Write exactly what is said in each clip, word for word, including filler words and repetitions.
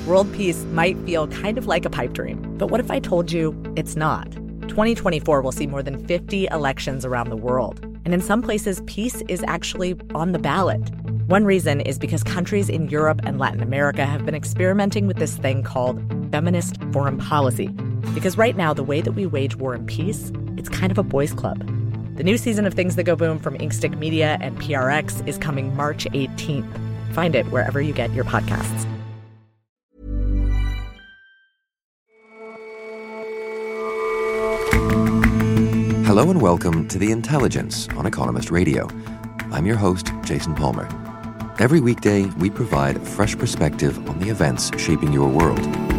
World peace might feel kind of like a pipe dream, but what if I told you it's not? twenty twenty-four will see more than fifty elections around the world, and in some places, peace is actually on the ballot. One reason is because countries in Europe and Latin America have been experimenting with this thing called feminist foreign policy. Because right now, the way that we wage war and peace, it's kind of a boys' club. The new season of Things That Go Boom from Inkstick Media and P R X is coming March eighteenth. Find it wherever you get your podcasts. Hello and welcome to The Intelligence on Economist Radio. I'm your host, Jason Palmer. Every weekday, we provide a fresh perspective on the events shaping your world.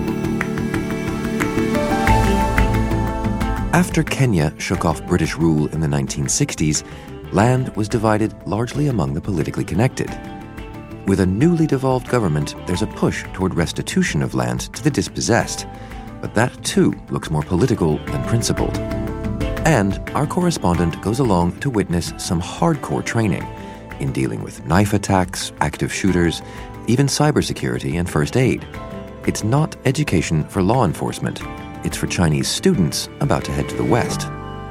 After Kenya shook off British rule in the nineteen sixties, land was divided largely among the politically connected. With a newly devolved government, there's a push toward restitution of land to the dispossessed. But that, too, looks more political than principled. And our correspondent goes along to witness some hardcore training in dealing with knife attacks, active shooters, even cybersecurity and first aid. It's not education for law enforcement. It's for Chinese students about to head to the West.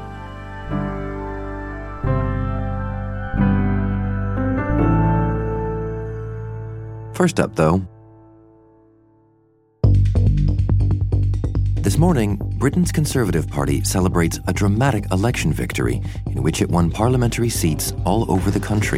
First up, though, this morning, Britain's Conservative Party celebrates a dramatic election victory in which it won parliamentary seats all over the country.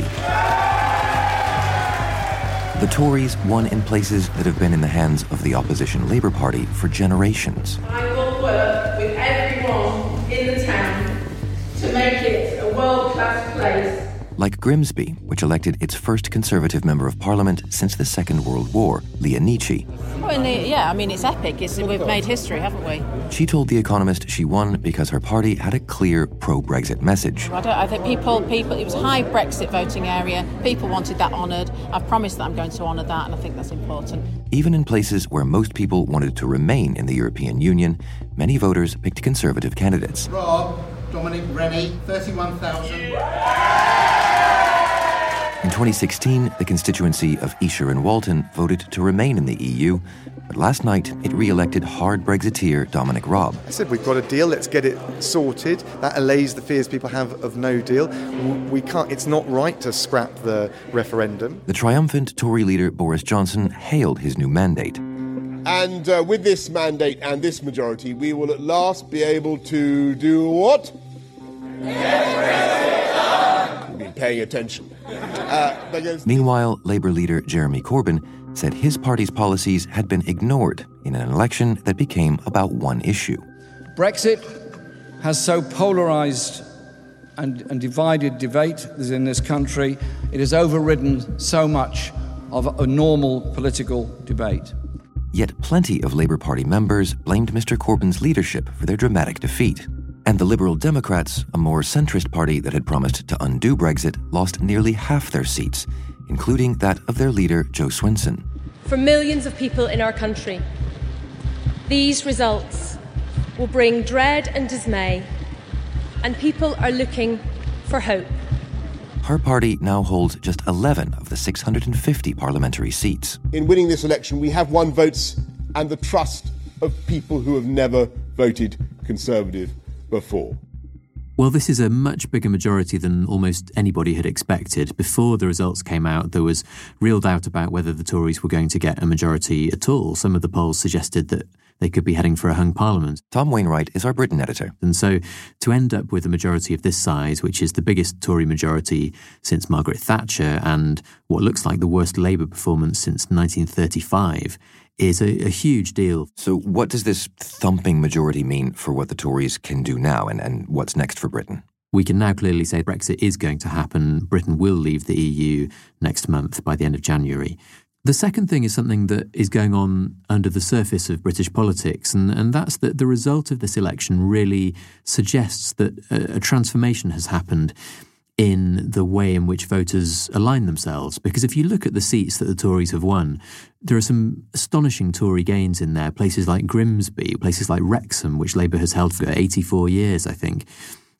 The Tories won in places that have been in the hands of the opposition Labour Party for generations. I will work with everyone in the town to make it a world-class place. Like Grimsby, which elected its first Conservative Member of Parliament since the Second World War, Leah Nietzsche. Well, the, yeah, I mean, it's epic. It's, we've made history, haven't we? She told The Economist she won because her party had a clear pro-Brexit message. I, don't, I think people, people, it was a high Brexit voting area. People wanted that honoured. I've promised that I'm going to honour that, and I think that's important. Even in places where most people wanted to remain in the European Union, many voters picked Conservative candidates. Rob, Dominic Rennie, thirty-one thousand. In twenty sixteen, the constituency of Esher and Walton voted to remain in the E U, but last night it re-elected hard Brexiteer Dominic Raab. I said, we've got a deal, let's get it sorted. That allays the fears people have of no deal. We can't. It's not right to scrap the referendum. The triumphant Tory leader Boris Johnson hailed his new mandate. And uh, with this mandate and this majority, we will at last be able to do what? You've been paying attention. Uh, because... Meanwhile, Labour leader Jeremy Corbyn said his party's policies had been ignored in an election that became about one issue. Brexit has so polarised and, and divided debate in this country. It has overridden so much of a normal political debate. Yet plenty of Labour Party members blamed Mr Corbyn's leadership for their dramatic defeat. And the Liberal Democrats, a more centrist party that had promised to undo Brexit, lost nearly half their seats, including that of their leader, Jo Swinson. For millions of people in our country, these results will bring dread and dismay, and people are looking for hope. Her party now holds just eleven of the six hundred fifty parliamentary seats. In winning this election, we have won votes and the trust of people who have never voted Conservative before. Well, this is a much bigger majority than almost anybody had expected. Before the results came out, there was real doubt about whether the Tories were going to get a majority at all. Some of the polls suggested that they could be heading for a hung parliament. Tom Wainwright is our Britain editor. And so to end up with a majority of this size, which is the biggest Tory majority since Margaret Thatcher and what looks like the worst Labour performance since nineteen thirty-five, is a, a huge deal. So what does this thumping majority mean for what the Tories can do now and, and what's next for Britain? We can now clearly say Brexit is going to happen. Britain will leave the E U next month by the end of January. The second thing is something that is going on under the surface of British politics, and, and that's that the result of this election really suggests that a, a transformation has happened in the way in which voters align themselves. Because if you look at the seats that the Tories have won, there are some astonishing Tory gains in there, places like Grimsby, places like Wrexham, which Labour has held for eighty-four years, I think.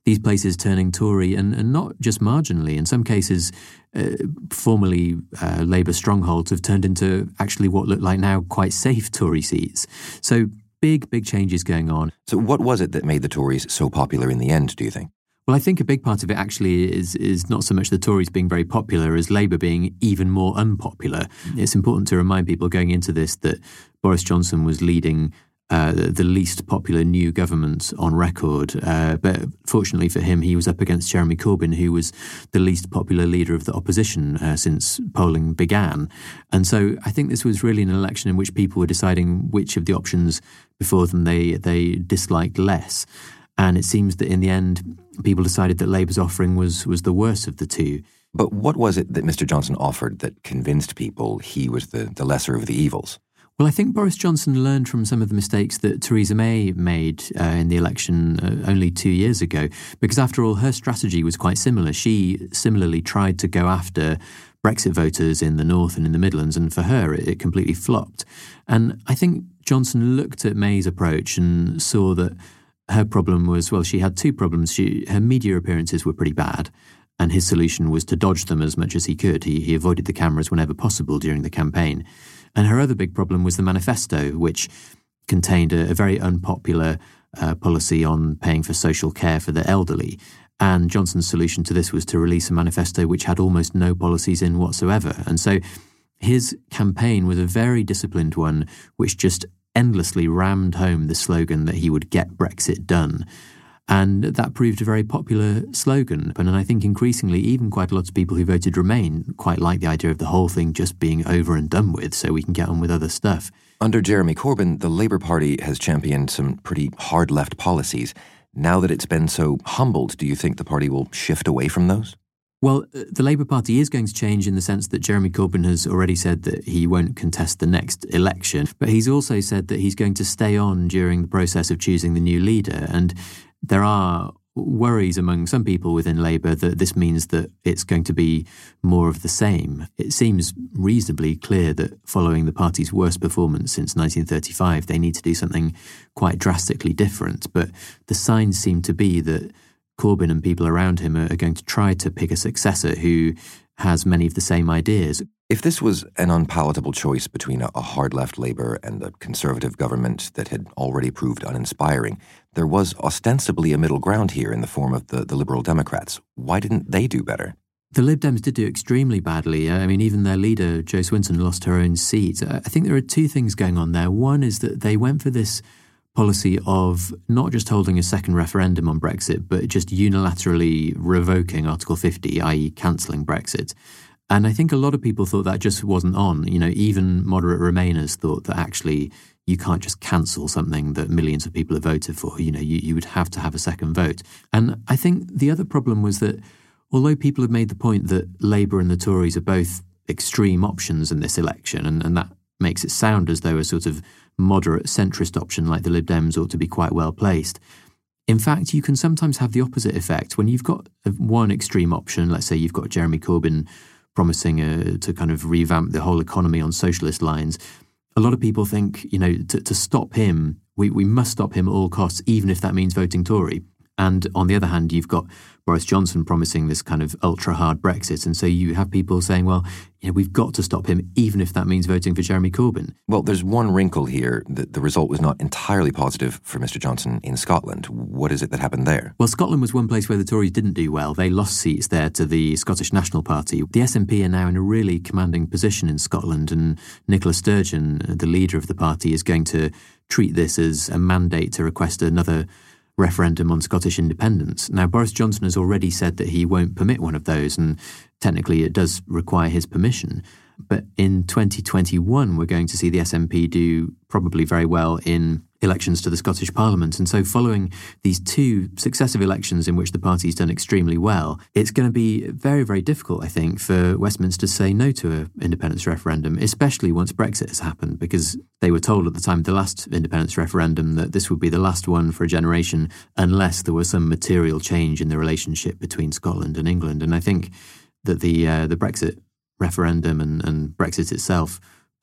these places turning Tory, and, and not just marginally. In some cases, uh, formerly uh, Labour strongholds have turned into actually what look like now quite safe Tory seats. So big, big changes going on. So what was it that made the Tories so popular in the end, do you think? Well, I think a big part of it actually is is not so much the Tories being very popular as Labour being even more unpopular. It's important to remind people going into this that Boris Johnson was leading Uh, the least popular new government on record. Uh, but fortunately for him, he was up against Jeremy Corbyn, who was the least popular leader of the opposition uh, since polling began. And so I think this was really an election in which people were deciding which of the options before them they, they disliked less. And it seems that in the end, people decided that Labour's offering was, was the worst of the two. But what was it that Mister Johnson offered that convinced people he was the, the lesser of the evils? Well, I think Boris Johnson learned from some of the mistakes that Theresa May made uh, in the election uh, only two years ago, because after all, her strategy was quite similar. She similarly tried to go after Brexit voters in the North and in the Midlands, and for her, it, it completely flopped. And I think Johnson looked at May's approach and saw that her problem was, well, she had two problems. She, her media appearances were pretty bad, and his solution was to dodge them as much as he could. He, he avoided the cameras whenever possible during the campaign. And her other big problem was the manifesto, which contained a, a very unpopular uh, policy on paying for social care for the elderly. And Johnson's solution to this was to release a manifesto which had almost no policies in whatsoever. And so his campaign was a very disciplined one, which just endlessly rammed home the slogan that he would get Brexit done. And that proved a very popular slogan. And I think increasingly, even quite a lot of people who voted Remain quite like the idea of the whole thing just being over and done with so we can get on with other stuff. Under Jeremy Corbyn, the Labour Party has championed some pretty hard left policies. Now that it's been so humbled, do you think the party will shift away from those? Well, the Labour Party is going to change in the sense that Jeremy Corbyn has already said that he won't contest the next election, but he's also said that he's going to stay on during the process of choosing the new leader. And there are worries among some people within Labour that this means that it's going to be more of the same. It seems reasonably clear that following the party's worst performance since nineteen thirty-five, they need to do something quite drastically different. But the signs seem to be that Corbyn and people around him are going to try to pick a successor who has many of the same ideas. If this was an unpalatable choice between a hard-left Labour and a Conservative government that had already proved uninspiring, there was ostensibly a middle ground here in the form of the, the Liberal Democrats. Why didn't they do better? The Lib Dems did do extremely badly. I mean, even their leader, Jo Swinson, lost her own seat. I think there are two things going on there. One is that they went for this policy of not just holding a second referendum on Brexit, but just unilaterally revoking Article fifty, that is cancelling Brexit. And I think a lot of people thought that just wasn't on. You know, even moderate Remainers thought that actually you can't just cancel something that millions of people have voted for. You know, you, you would have to have a second vote. And I think the other problem was that although people have made the point that Labour and the Tories are both extreme options in this election, and, and that makes it sound as though a sort of moderate centrist option like the Lib Dems ought to be quite well placed. In fact, you can sometimes have the opposite effect. When you've got one extreme option, let's say you've got Jeremy Corbyn promising uh, to kind of revamp the whole economy on socialist lines, a lot of people think, you know, to, to stop him, we, we must stop him at all costs, even if that means voting Tory. And on the other hand, you've got Boris Johnson promising this kind of ultra-hard Brexit. And so you have people saying, well, you know, we've got to stop him, even if that means voting for Jeremy Corbyn. Well, there's one wrinkle here. The, the result was not entirely positive for Mister Johnson in Scotland. What is it that happened there? Well, Scotland was one place where the Tories didn't do well. They lost seats there to the Scottish National Party. The S N P are now in a really commanding position in Scotland, and Nicola Sturgeon, the leader of the party, is going to treat this as a mandate to request another referendum on Scottish independence. Now, Boris Johnson has already said that he won't permit one of those, and technically it does require his permission. But in twenty twenty-one, we're going to see the S N P do probably very well in elections to the Scottish Parliament. And so following these two successive elections in which the party's done extremely well, it's going to be very, very difficult, I think, for Westminster to say no to an independence referendum, especially once Brexit has happened, because they were told at the time of the last independence referendum that this would be the last one for a generation unless there was some material change in the relationship between Scotland and England. And I think that the uh, the Brexit referendum and, and Brexit itself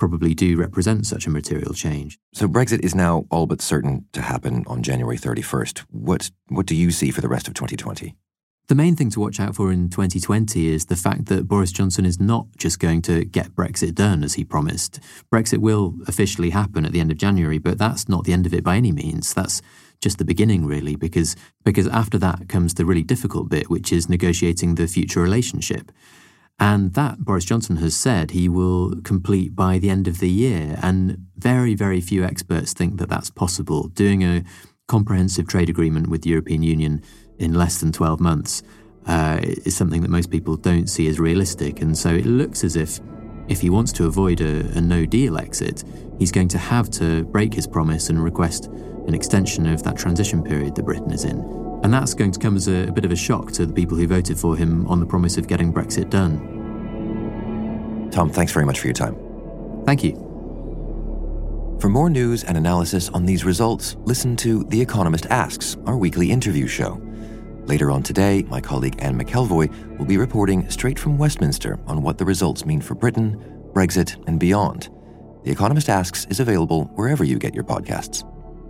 probably do represent such a material change. So Brexit is now all but certain to happen on January thirty-first. What what do you see for the rest of twenty twenty? The main thing to watch out for in twenty twenty is the fact that Boris Johnson is not just going to get Brexit done as he promised. Brexit will officially happen at the end of January, but that's not the end of it by any means. That's just the beginning, really, because because after that comes the really difficult bit, which is negotiating the future relationship. And that, Boris Johnson has said, he will complete by the end of the year. And very, very few experts think that that's possible. Doing a comprehensive trade agreement with the European Union in less than twelve months uh, is something that most people don't see as realistic. And so it looks as if, if he wants to avoid a, a no-deal exit, he's going to have to break his promise and request an extension of that transition period that Britain is in. And that's going to come as a, a bit of a shock to the people who voted for him on the promise of getting Brexit done. Tom, thanks very much for your time. Thank you. For more news and analysis on these results, listen to The Economist Asks, our weekly interview show. Later on today, my colleague Anne McElvoy will be reporting straight from Westminster on what the results mean for Britain, Brexit, and beyond. The Economist Asks is available wherever you get your podcasts.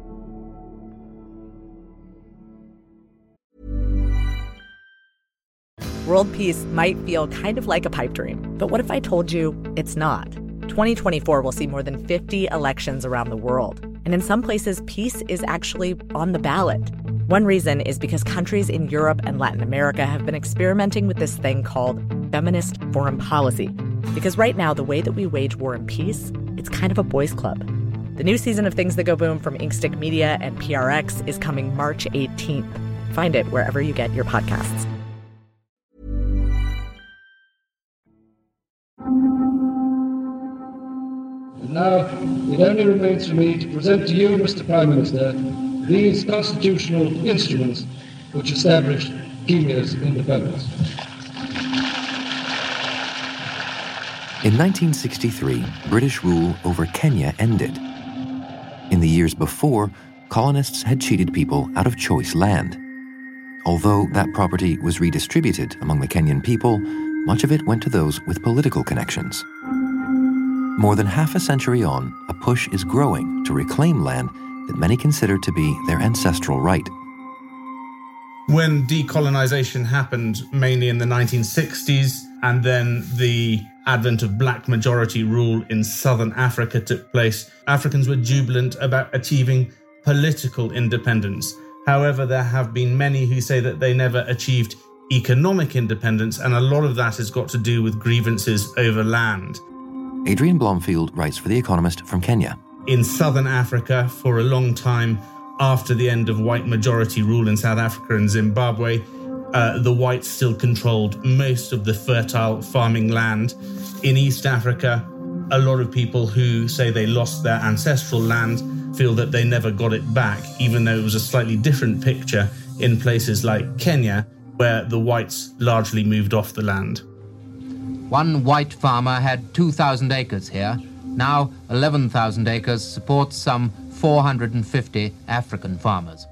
World peace might feel kind of like a pipe dream, but what if I told you it's not? twenty twenty-four will see more than fifty elections around the world, and in some places, peace is actually on the ballot. One reason is because countries in Europe and Latin America have been experimenting with this thing called feminist foreign policy. Because right now, the way that we wage war and peace, it's kind of a boys' club. The new season of Things That Go Boom from Inkstick Media and P R X is coming March eighteenth. Find it wherever you get your podcasts. Now, it only remains for me to present to you, Mister Prime Minister, these constitutional instruments which establish Kenya's independence. In nineteen sixty-three, British rule over Kenya ended. In the years before, colonists had cheated people out of choice land. Although that property was redistributed among the Kenyan people, much of it went to those with political connections. More than half a century on, a push is growing to reclaim land that many consider to be their ancestral right. When decolonization happened, mainly in the nineteen sixties, and then the advent of black majority rule in southern Africa took place, Africans were jubilant about achieving political independence. However, there have been many who say that they never achieved economic independence, and a lot of that has got to do with grievances over land. Adrian Blomfield writes for The Economist from Kenya. In southern Africa, for a long time, after the end of white majority rule in South Africa and Zimbabwe, uh, the whites still controlled most of the fertile farming land. In East Africa, a lot of people who say they lost their ancestral land feel that they never got it back, even though it was a slightly different picture in places like Kenya, where the whites largely moved off the land. One white farmer had two thousand acres here. Now eleven thousand acres supports some four hundred fifty African farmers.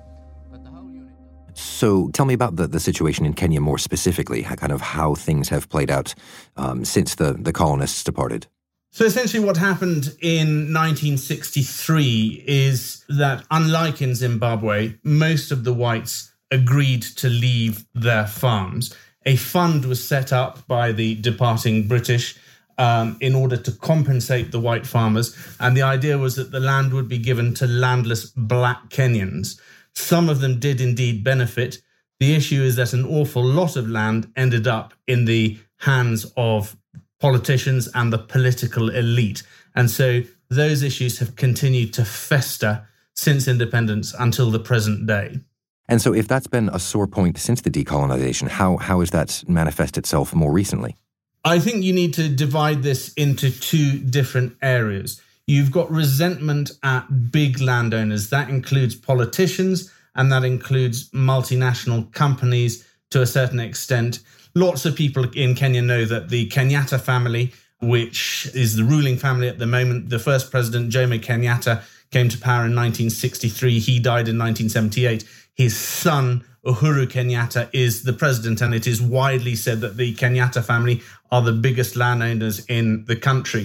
So tell me about the, the situation in Kenya more specifically, how, kind of how things have played out um, since the, the colonists departed. So essentially what happened in nineteen sixty-three is that, unlike in Zimbabwe, most of the whites agreed to leave their farms. A fund was set up by the departing British um, in order to compensate the white farmers, and the idea was that the land would be given to landless black Kenyans. Some of them did indeed benefit. The issue is that an awful lot of land ended up in the hands of politicians and the political elite, and so those issues have continued to fester since independence until the present day. And so if that's been a sore point since the decolonization, how how has that manifest itself more recently? I think you need to divide this into two different areas. You've got resentment at big landowners. That includes politicians, and that includes multinational companies to a certain extent. Lots of people in Kenya know that the Kenyatta family, which is the ruling family at the moment, the first president, Jomo Kenyatta, came to power in nineteen sixty-three. He died in nineteen seventy-eight. His son, Uhuru Kenyatta, is the president, and it is widely said that the Kenyatta family are the biggest landowners in the country.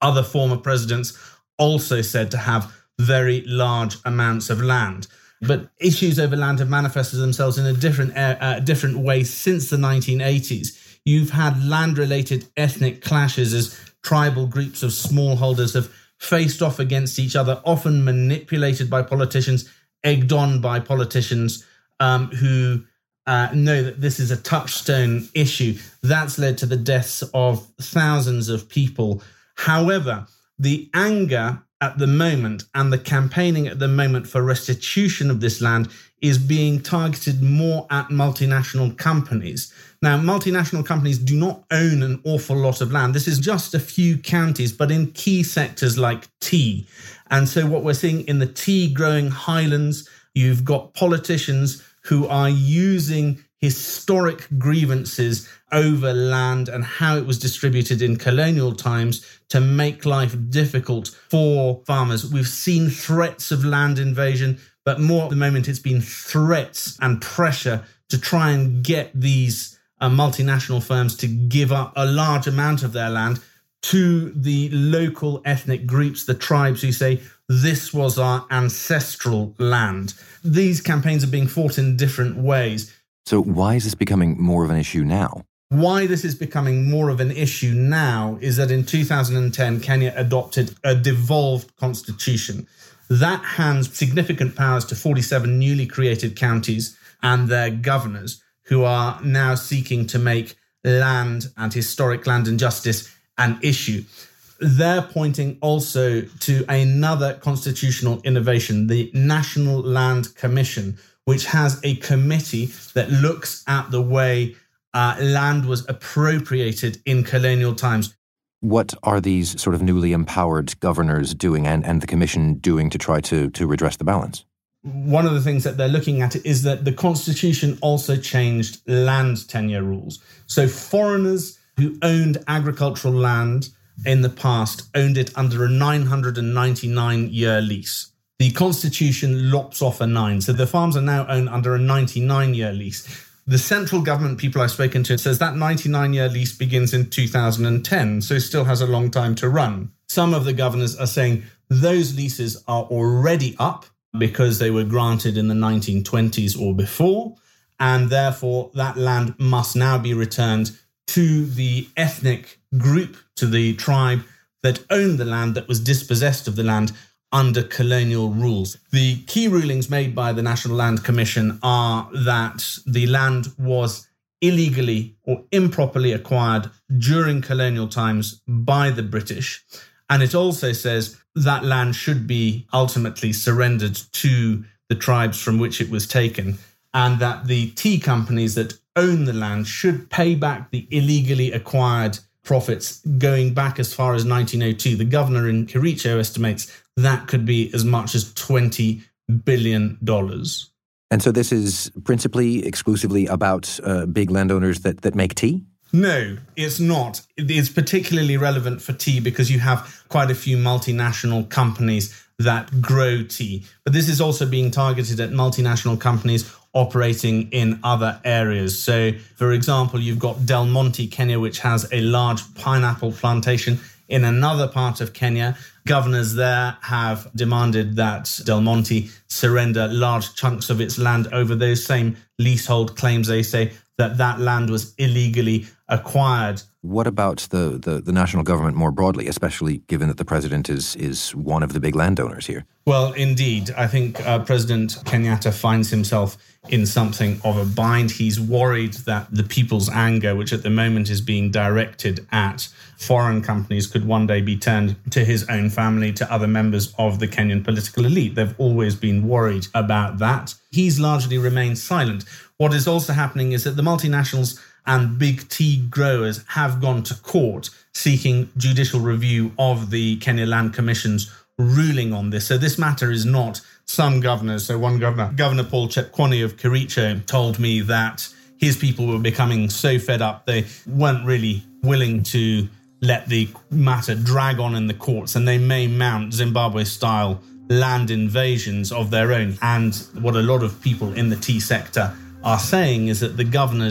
Other former presidents also said to have very large amounts of land. But issues over land have manifested themselves in a different, uh, different way since the nineteen eighties. You've had land-related ethnic clashes as tribal groups of smallholders have faced off against each other, often manipulated by politicians, egged on by politicians um, who uh, know that this is a touchstone issue. That's led to the deaths of thousands of people. However, the anger at the moment and the campaigning at the moment for restitution of this land is being targeted more at multinational companies. Now, multinational companies do not own an awful lot of land. This is just a few counties, but in key sectors like tea. And so what we're seeing in the tea growing highlands, you've got politicians who are using historic grievances over land and how it was distributed in colonial times to make life difficult for farmers. We've seen threats of land invasion, but more at the moment it's been threats and pressure to try and get these uh, multinational firms to give up a large amount of their land to the local ethnic groups, the tribes who say, this was our ancestral land. These campaigns are being fought in different ways. So why is this becoming more of an issue now? Why this is becoming more of an issue now is that in two thousand ten, Kenya adopted a devolved constitution. That hands significant powers to forty-seven newly created counties and their governors, who are now seeking to make land and historic land and justice an issue. They're pointing also to another constitutional innovation, the National Land Commission, which has a committee that looks at the way uh, land was appropriated in colonial times. What are these sort of newly empowered governors doing and, and the commission doing to try to, to redress the balance? One of the things that they're looking at is that the constitution also changed land tenure rules. So foreigners who owned agricultural land in the past owned it under a nine hundred ninety-nine year lease. The constitution lops off a nine, so the farms are now owned under a ninety-nine year lease. The central government people I've spoken to says that ninety-nine year lease begins in two thousand ten, so still has a long time to run. Some of the governors are saying those leases are already up because they were granted in the nineteen twenties or before, and therefore that land must now be returned to the ethnic group, to the tribe that owned the land, that was dispossessed of the land under colonial rules. The key rulings made by the National Land Commission are that the land was illegally or improperly acquired during colonial times by the British. And it also says that land should be ultimately surrendered to the tribes from which it was taken, and that the tea companies that own the land should pay back the illegally acquired profits going back as far as nineteen oh two. The governor in Kericho estimates that could be as much as twenty billion dollars. And so this is principally, exclusively about uh, big landowners that, that make tea? No, it's not. It's particularly relevant for tea because you have quite a few multinational companies that grow tea. But this is also being targeted at multinational companies operating in other areas. So, for example, you've got Del Monte, Kenya, which has a large pineapple plantation in another part of Kenya. Governors there have demanded that Del Monte surrender large chunks of its land over those same leasehold claims. They say that that land was illegally acquired. What about the, the, the national government more broadly, especially given that the president is, is one of the big landowners here? Well, indeed. I think uh, President Kenyatta finds himself in something of a bind. He's worried that the people's anger, which at the moment is being directed at foreign companies, could one day be turned to his own family, to other members of the Kenyan political elite. They've always been worried about that. He's largely remained silent. What is also happening is that the multinationals and big tea growers have gone to court seeking judicial review of the Kenya Land Commission's ruling on this. So this matter is not some governors. So one governor, Governor Paul Chepkwony of Kericho, told me that his people were becoming so fed up they weren't really willing to let the matter drag on in the courts, and they may mount Zimbabwe-style land invasions of their own. And what a lot of people in the tea sector are saying is that the governors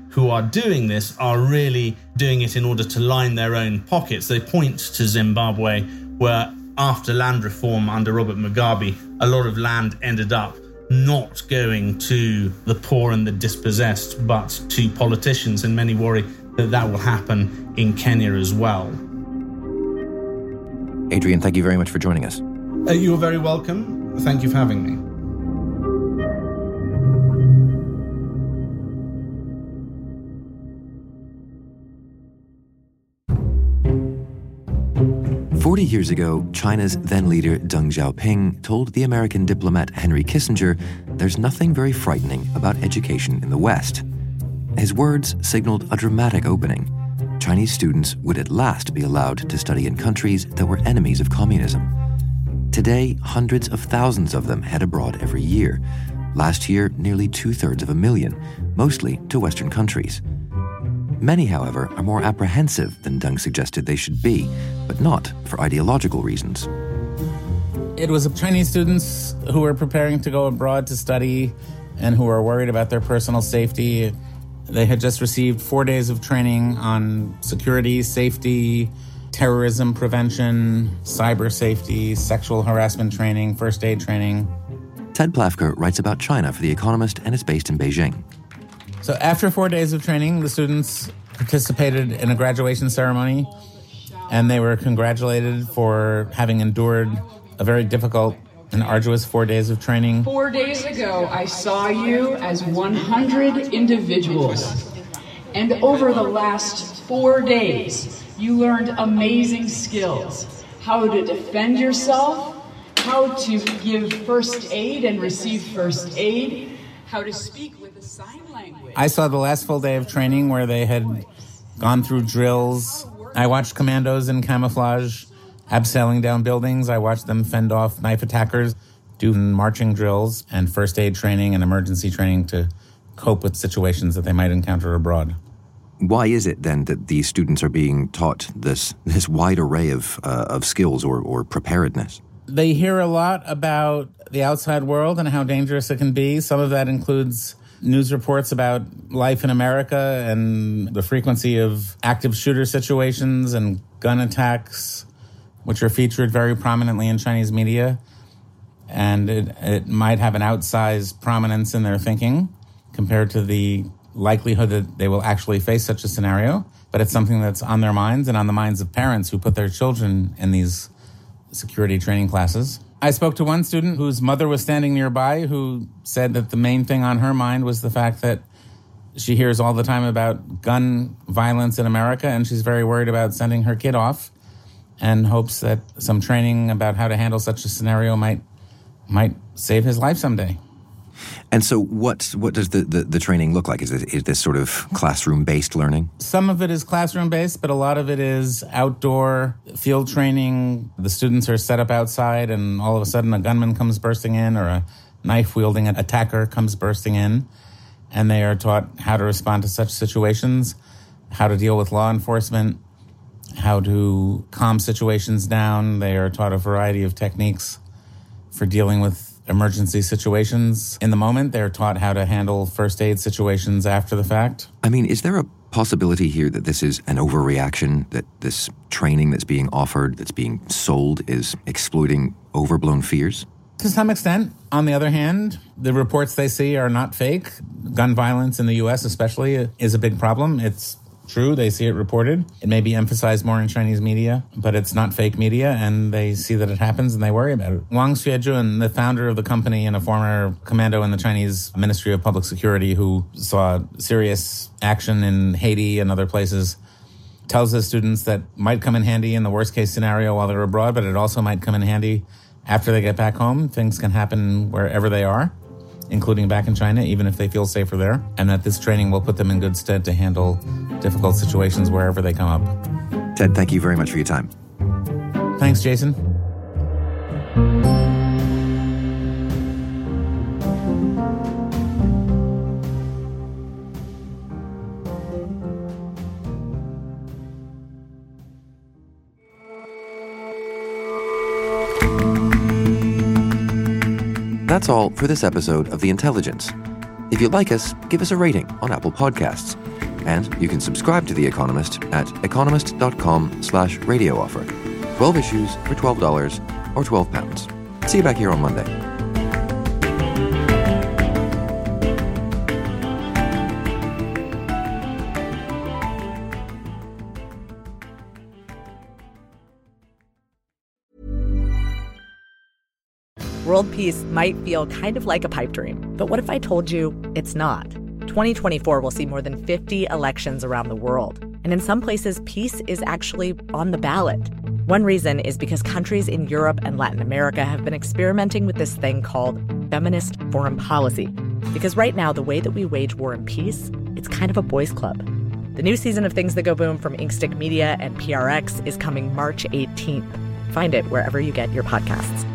who are doing this are really doing it in order to line their own pockets. They point to Zimbabwe, where after land reform under Robert Mugabe, a lot of land ended up not going to the poor and the dispossessed, but to politicians, and many worry that that will happen in Kenya as well. Adrian, thank you very much for joining us. Uh, you're very welcome. Thank you for having me. Forty years ago, China's then-leader Deng Xiaoping told the American diplomat Henry Kissinger there's nothing very frightening about education in the West. His words signaled a dramatic opening. Chinese students would at last be allowed to study in countries that were enemies of communism. Today, hundreds of thousands of them head abroad every year. Last year, nearly two-thirds of a million, mostly to Western countries. Many, however, are more apprehensive than Deng suggested they should be, but not for ideological reasons. It was Chinese students who were preparing to go abroad to study and who were worried about their personal safety. They had just received four days of training on security, safety, terrorism prevention, cyber safety, sexual harassment training, first aid training. Ted Plafker writes about China for The Economist and is based in Beijing. So after four days of training, the students participated in a graduation ceremony, and they were congratulated for having endured a very difficult and arduous four days of training. Four days ago, I saw you as one hundred individuals, and over the last four days, you learned amazing skills. How to defend yourself, how to give first aid and receive first aid, how to speak with a sign language. I saw the last full day of training where they had gone through drills. I watched commandos in camouflage abseiling down buildings. I watched them fend off knife attackers, do marching drills and first aid training and emergency training to cope with situations that they might encounter abroad. Why is it then that these students are being taught this this wide array of uh, of skills or, or preparedness? They hear a lot about the outside world and how dangerous it can be. Some of that includes news reports about life in America and the frequency of active shooter situations and gun attacks, which are featured very prominently in Chinese media. And it, it might have an outsized prominence in their thinking compared to the likelihood that they will actually face such a scenario. But it's something that's on their minds and on the minds of parents who put their children in these security training classes. I spoke to one student whose mother was standing nearby who said that the main thing on her mind was the fact that she hears all the time about gun violence in America, and she's very worried about sending her kid off and hopes that some training about how to handle such a scenario might might save his life someday. And so what what does the, the, the training look like? Is, it, is this sort of classroom-based learning? Some of it is classroom-based, but a lot of it is outdoor field training. The students are set up outside, and all of a sudden a gunman comes bursting in or a knife-wielding attacker comes bursting in, and they are taught how to respond to such situations, how to deal with law enforcement, how to calm situations down. They are taught a variety of techniques for dealing with emergency situations. In the moment, they're taught how to handle first aid situations after the fact. I mean, is there a possibility here that this is an overreaction, that this training that's being offered, that's being sold, is exploiting overblown fears? To some extent. On the other hand, the reports they see are not fake. Gun violence in the U S especially is a big problem. It's true. They see it reported. It may be emphasized more in Chinese media, but it's not fake media, and they see that it happens and they worry about it. Wang Xuejun, the founder of the company and a former commando in the Chinese Ministry of Public Security who saw serious action in Haiti and other places, tells his students that might come in handy in the worst case scenario while they're abroad, but it also might come in handy after they get back home. Things can happen wherever they are, including back in China, even if they feel safer there, and that this training will put them in good stead to handle difficult situations wherever they come up. Ted, thank you very much for your time. Thanks, Jason. That's all for this episode of The Intelligence. If you like us, give us a rating on Apple Podcasts. And you can subscribe to The Economist at economist.com slash radio offer. twelve issues for twelve dollars or twelve pounds. See you back here on Monday. World peace might feel kind of like a pipe dream, but what if I told you it's not? twenty twenty-four will see more than fifty elections around the world, and in some places, peace is actually on the ballot. One reason is because countries in Europe and Latin America have been experimenting with this thing called feminist foreign policy. Because right now, the way that we wage war and peace, it's kind of a boys' club. The new season of Things That Go Boom from Inkstick Media and P R X is coming March eighteenth. Find it wherever you get your podcasts.